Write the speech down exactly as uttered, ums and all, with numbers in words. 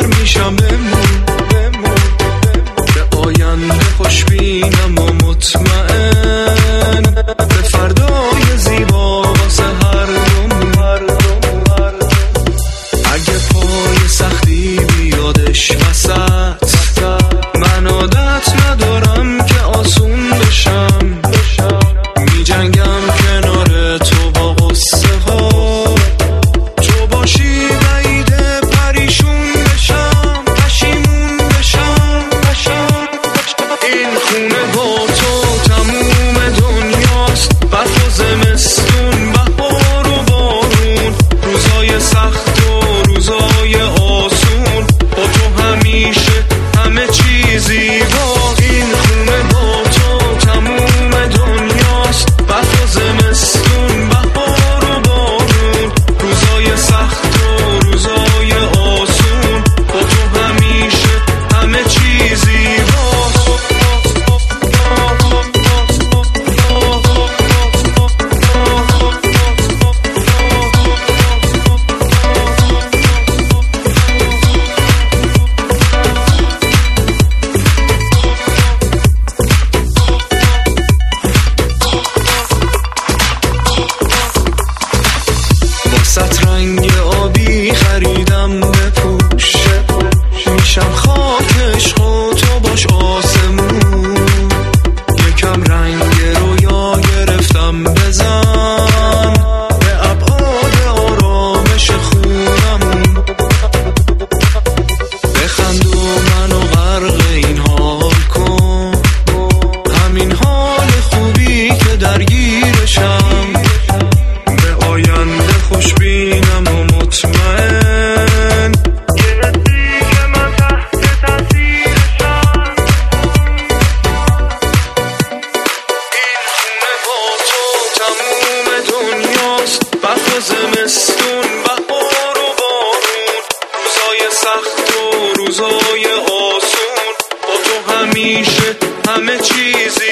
باور میشم بمون به آینده خوشبینم و مطمئن به فردای زیبا واسه هر دومون. اگه پای سختی بیادش وسط من عادت ندارم که آسون بشم، می جنگم کنار تو با غصه ها، تو باشی بعیده پریشون بشم، پشیمون بشم. این خونه با تو تموم دنیاست، برف و زمستون بهار و بارون، روزای سخت و روزای آسون، با تو همیشه همه چیزی با. این خونه با تو تموم دنیاست، برف و زمستون بهار و بارون، روزای سخت و روزای آسون، با تو همیشه همه چیزی با. واسه رنگ آبی خریدم بپوش، میشم خاک عشق و تو باش آسمون، یکم رنگ رویا گرفتم بزن به ابعاد آرامش خونمون. بخند و منو غرق این حال کن، همین حال خوبی که درگیرشم، به آینده خوشبینم و مطمئن که نزدیک من تحت تاثیرشم. این خونه با تو تموم دنیاست، برف و زمستون بهار و بارون، روزای سخت و روزای آسون، با تو همیشه همه چیزی